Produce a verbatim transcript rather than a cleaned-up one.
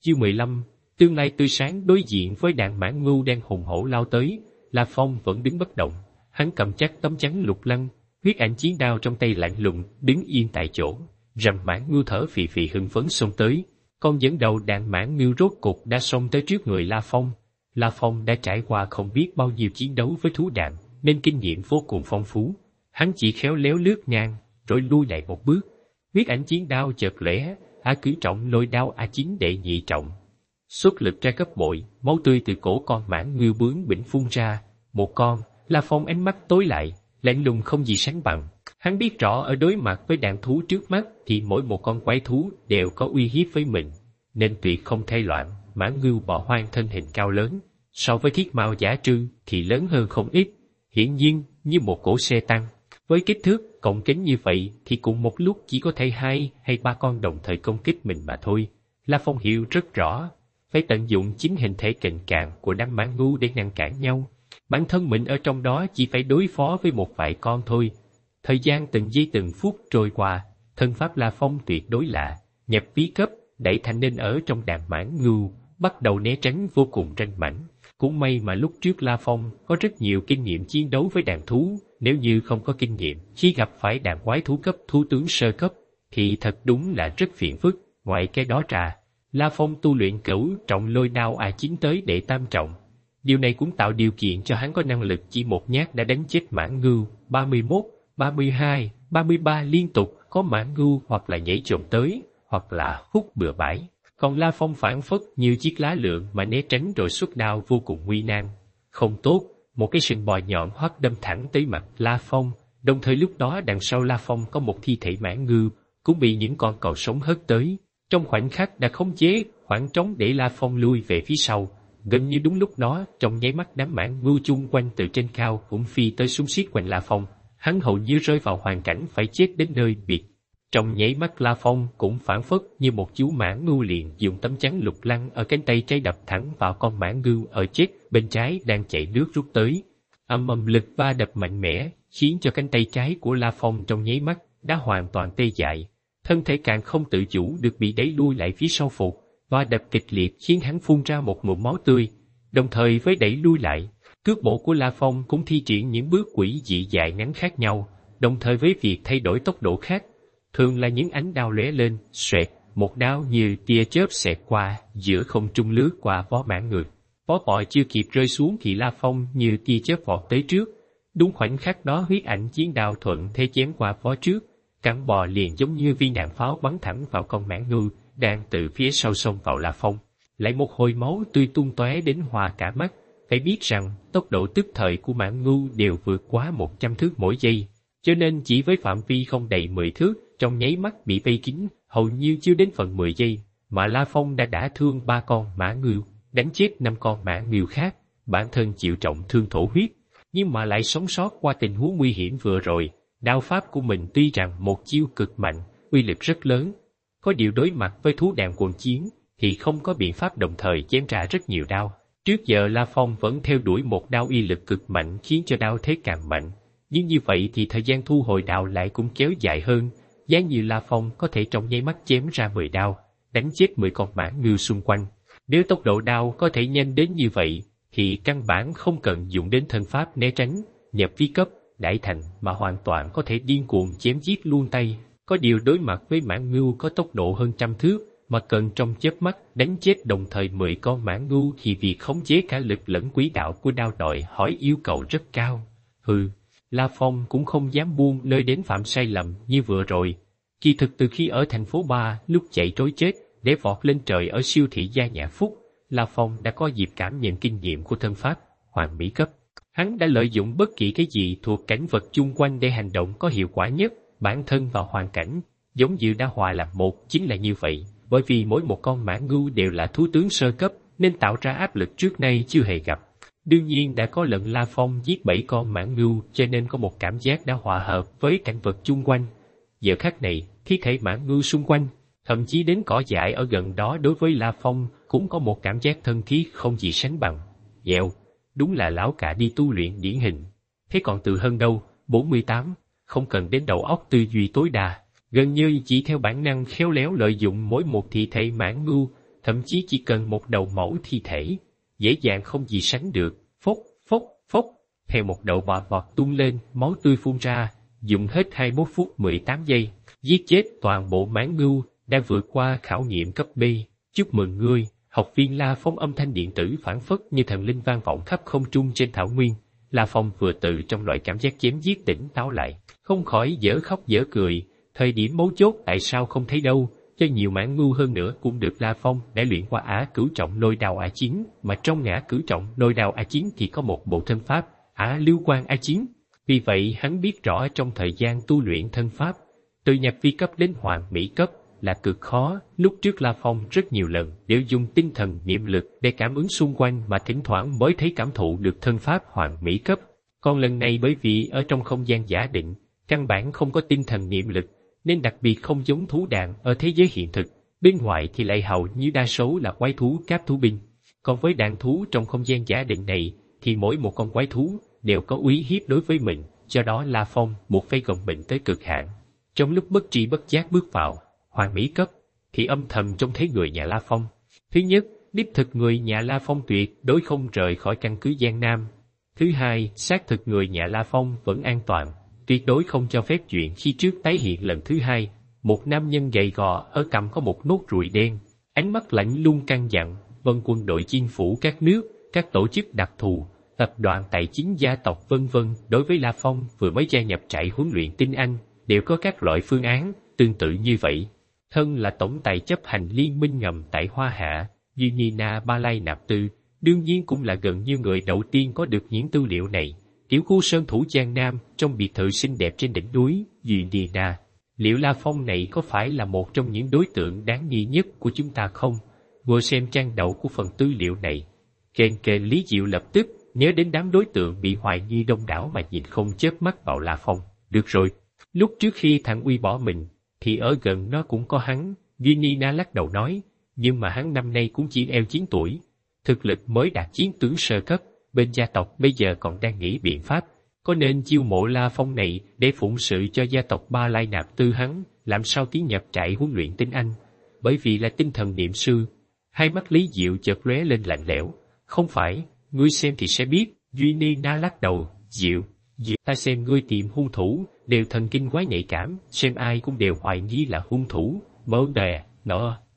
Chương mười lăm, tương lai tươi sáng. Đối diện với đàn mãng ngưu đang hùng hổ lao tới, La Phong vẫn đứng bất động. Hắn cầm chắc tấm chắn lục lăng, huyết ảnh chiến đao trong tay lạnh lùng, đứng yên tại chỗ. Rầm mãng ngưu thở phì phì hưng phấn xông tới. Con dẫn đầu đàn mãng ngưu rốt cục đã xông tới trước người La Phong. La Phong đã trải qua không biết bao nhiêu chiến đấu với thú đàn, nên kinh nghiệm vô cùng phong phú. Hắn chỉ khéo léo lướt ngang, rồi lui lại một bước. Huyết ảnh chiến đao chợt lóe, A Cử Trọng lôi đao A chín đệ nhị trọng. Xuất lực ra gấp bội, máu tươi từ cổ con mãng ngưu bướng bỉnh phun ra. Một con, La Phong ánh mắt tối lại, lạnh lùng không gì sánh bằng. Hắn biết rõ ở đối mặt với đàn thú trước mắt thì mỗi một con quái thú đều có uy hiếp với mình, nên tuyệt không thay loạn. Mãng ngưu bọ hoang thân hình cao lớn, so với thiết mao giả trư thì lớn hơn không ít, hiển nhiên như một cỗ xe tăng. Với kích thước cộng kính như vậy thì cùng một lúc chỉ có thể hai hay ba con đồng thời công kích mình mà thôi. La Phong hiểu rất rõ, phải tận dụng chính hình thể cạnh cạn của đám mãng ngưu để ngăn cản nhau. Bản thân mình ở trong đó chỉ phải đối phó với một vài con thôi. Thời gian từng giây từng phút trôi qua, thân pháp La Phong tuyệt đối lạ, nhập bí cấp, đẩy thành nên ở trong đàn mãng ngưu, bắt đầu né tránh vô cùng ranh mãnh. Cũng may mà lúc trước La Phong có rất nhiều kinh nghiệm chiến đấu với đàn thú, nếu như không có kinh nghiệm, khi gặp phải đàn quái thú cấp thú tướng sơ cấp, thì thật đúng là rất phiền phức. Ngoài cái đó ra, La Phong tu luyện cửu trọng lôi đao A chín tới đệ tam trọng. Điều này cũng tạo điều kiện cho hắn có năng lực chỉ một nhát đã đánh chết mãng ngưu. ba mươi mốt, ba mươi hai, ba mươi ba liên tục có mãng ngưu hoặc là nhảy trộm tới, hoặc là hút bừa bãi. Còn La Phong phản phất như chiếc lá lượn mà né tránh rồi xuất đao vô cùng nguy nan. Không tốt, một cái sừng bò nhọn hoắt đâm thẳng tới mặt La Phong, đồng thời lúc đó đằng sau La Phong có một thi thể mãng ngưu, cũng bị những con cò sống hất tới. Trong khoảnh khắc đã khống chế, khoảng trống để La Phong lui về phía sau. Gần như đúng lúc đó, trong nháy mắt đám mãng ngưu chung quanh từ trên cao cũng phi tới xung xiết quanh La Phong. Hắn hầu như rơi vào hoàn cảnh phải chết đến nơi biệt. Trong nháy mắt La Phong cũng phản phất như một chú mãng ngưu liền dùng tấm chắn lục lăng ở cánh tay trái đập thẳng vào con mãng ngưu ở chết bên trái đang chạy nước rút tới. Âm ầm lực va đập mạnh mẽ khiến cho cánh tay trái của La Phong trong nháy mắt đã hoàn toàn tê dại, thân thể càng không tự chủ được bị đẩy lui lại phía sau phục. Va đập kịch liệt khiến hắn phun ra một ngụm máu tươi. Đồng thời với đẩy lui lại, cước bộ của La Phong cũng thi triển những bước quỷ dị dài ngắn khác nhau, đồng thời với việc thay đổi tốc độ khác. Thường là những ánh đao lóe lên, xoẹt, một đao như tia chớp xẹt qua, giữa không trung lướt qua vó mãng ngược. Vó bò chưa kịp rơi xuống thì La Phong như tia chớp vọt tới trước. Đúng khoảnh khắc đó huyết ảnh chiến đao thuận thế chém qua vó trước, cẳng bò liền giống như viên đạn pháo bắn thẳng vào con mãng ngưu đang từ phía sau xông vào La Phong. Lại một hồi máu tươi tung tóe đến hòa cả mắt. Phải biết rằng tốc độ tức thời của mãng ngưu đều vượt quá một trăm thước mỗi giây, cho nên chỉ với phạm vi không đầy mười thước, trong nháy mắt bị vây kín, hầu như chưa đến phần mười giây, mà La Phong đã đả thương ba con mãng ngưu, đánh chết năm con mãng ngưu khác, bản thân chịu trọng thương thổ huyết, nhưng mà lại sống sót qua tình huống nguy hiểm vừa rồi. Đao pháp của mình tuy rằng một chiêu cực mạnh, uy lực rất lớn, có điều đối mặt với thú đàn quần chiến thì không có biện pháp đồng thời chém ra rất nhiều đao. Trước giờ La Phong vẫn theo đuổi một đao uy lực cực mạnh khiến cho đao thế càng mạnh, nhưng như vậy thì thời gian thu hồi đao lại cũng kéo dài hơn. Giá như La Phong có thể trong nháy mắt chém ra mười đao, đánh chết mười con mãng ngưu xung quanh. Nếu tốc độ đao có thể nhanh đến như vậy, thì căn bản không cần dùng đến thân pháp né tránh, nhập vi cấp, đại thành mà hoàn toàn có thể điên cuồng chém giết luôn tay. Có điều đối mặt với mãng ngưu có tốc độ hơn trăm thước, mà cần trong chớp mắt đánh chết đồng thời mười con mãng ngưu thì việc khống chế cả lực lẫn quỹ đạo của đao đòi hỏi yêu cầu rất cao. Hừ, La Phong cũng không dám buông nơi đến phạm sai lầm như vừa rồi. Kỳ thực từ khi ở thành phố ba lúc chạy trối chết để vọt lên trời ở siêu thị Gia Nhã Phúc, La Phong đã có dịp cảm nhận kinh nghiệm của thân pháp hoàn mỹ cấp. Hắn đã lợi dụng bất kỳ cái gì thuộc cảnh vật chung quanh để hành động có hiệu quả nhất, bản thân và hoàn cảnh, giống như đã hòa làm một chính là như vậy. Bởi vì mỗi một con mãng ngưu đều là thú tướng sơ cấp nên tạo ra áp lực trước nay chưa hề gặp. Đương nhiên đã có lần La Phong giết bảy con mãng ngưu cho nên có một cảm giác đã hòa hợp với cảnh vật chung quanh. Giờ khắc này, thi thể mãng ngưu xung quanh, thậm chí đến cỏ dại ở gần đó đối với La Phong cũng có một cảm giác thân thiết không gì sánh bằng. Dẹo, đúng là lão cả đi tu luyện điển hình. Thế còn Từ Hân đâu? bốn mươi tám, không cần đến đầu óc tư duy tối đa, gần như chỉ theo bản năng khéo léo lợi dụng mỗi một thi thể mãng ngưu, thậm chí chỉ cần một đầu mẫu thi thể, dễ dàng không gì sánh được, phốc, phốc, phốc, theo một đầu bò vọt tung lên, máu tươi phun ra, dùng hết hai mươi mốt phút mười tám giây, giết chết toàn bộ mãng ngưu, đã vượt qua khảo nghiệm cấp B. Chúc mừng ngươi, học viên La Phong. Âm thanh điện tử phảng phất như thần linh vang vọng khắp không trung trên thảo nguyên. La Phong vừa từ trong loại cảm giác chém giết tỉnh táo lại, không khỏi dở khóc dở cười. Thời điểm mấu chốt tại sao không thấy đâu, cho nhiều mãng ngưu hơn nữa cũng được La Phong đã luyện qua Ả Cửu Trọng Lôi Đao A Chiến, mà trong Ả Cửu Trọng Lôi Đao A Chiến thì có một bộ thân pháp Ả Lưu Quang A Chiến. Vì vậy hắn biết rõ trong thời gian tu luyện thân pháp, từ nhập vi cấp đến hoàng mỹ cấp là cực khó. Lúc trước La Phong rất nhiều lần đều dùng tinh thần niệm lực để cảm ứng xung quanh mà thỉnh thoảng mới thấy cảm thụ được thân pháp hoàng mỹ cấp. Còn lần này bởi vì ở trong không gian giả định, căn bản không có tinh thần niệm lực, nên đặc biệt không giống thú đàn ở thế giới hiện thực. Bên ngoài thì lại hầu như đa số là quái thú cáp thú binh. Còn với đàn thú trong không gian giả định này, thì mỗi một con quái thú đều có uy hiếp đối với mình, do đó La Phong buộc phải gồng mình tới cực hạn. Trong lúc bất tri bất giác bước vào hoàng mỹ cấp, thì âm thầm trông thấy người nhà La Phong. Thứ nhất, đích thực người nhà La Phong tuyệt đối không rời khỏi căn cứ Giang Nam. Thứ hai, xác thực người nhà La Phong vẫn an toàn, tuyệt đối không cho phép chuyện khi trước tái hiện lần thứ hai. Một nam nhân gầy gò ở cằm có một nốt ruồi đen, ánh mắt lạnh lùng căn dặn, vân quân đội chiên phủ các nước, các tổ chức đặc thù, tập đoàn tài chính gia tộc vân vân. Đối với La Phong vừa mới gia nhập trại huấn luyện tinh Anh, đều có các loại phương án tương tự như vậy. Thân là tổng tài chấp hành liên minh ngầm tại Hoa Hạ, Yunina Ba Lai Nạp Tư, đương nhiên cũng là gần như người đầu tiên có được những tư liệu này. Tiểu khu sơn thủ Giang Nam, trong biệt thự xinh đẹp trên đỉnh núi Yunina. Liệu La Phong này có phải là một trong những đối tượng đáng nghi nhất của chúng ta không? Vừa xem trang đầu của phần tư liệu này, kền kề Lý Diệu lập tức nhớ đến đám đối tượng bị hoài nghi đông đảo mà nhìn không chớp mắt vào La Phong. Được rồi, lúc trước khi thằng Uy bỏ mình, thì ở gần nó cũng có hắn. Yunina lắc đầu nói, nhưng mà hắn năm nay cũng chỉ eo chín tuổi, thực lực mới đạt chiến tướng sơ cấp. Bên gia tộc bây giờ còn đang nghĩ biện pháp, có nên chiêu mộ La Phong này để phụng sự cho gia tộc Ba Lai Nạp Tư hắn, làm sao tiến nhập trại huấn luyện tinh Anh, bởi vì là tinh thần niệm sư. Hai mắt Lý Diệu chợt lóe lên lạnh lẽo. Không phải, ngươi xem thì sẽ biết. Yunina lắc đầu, Diệu, Diệu, ta xem ngươi tìm hung thủ, đều thần kinh quá nhạy cảm, xem ai cũng đều hoài nghi là hung thủ. Mơ đè, nọ.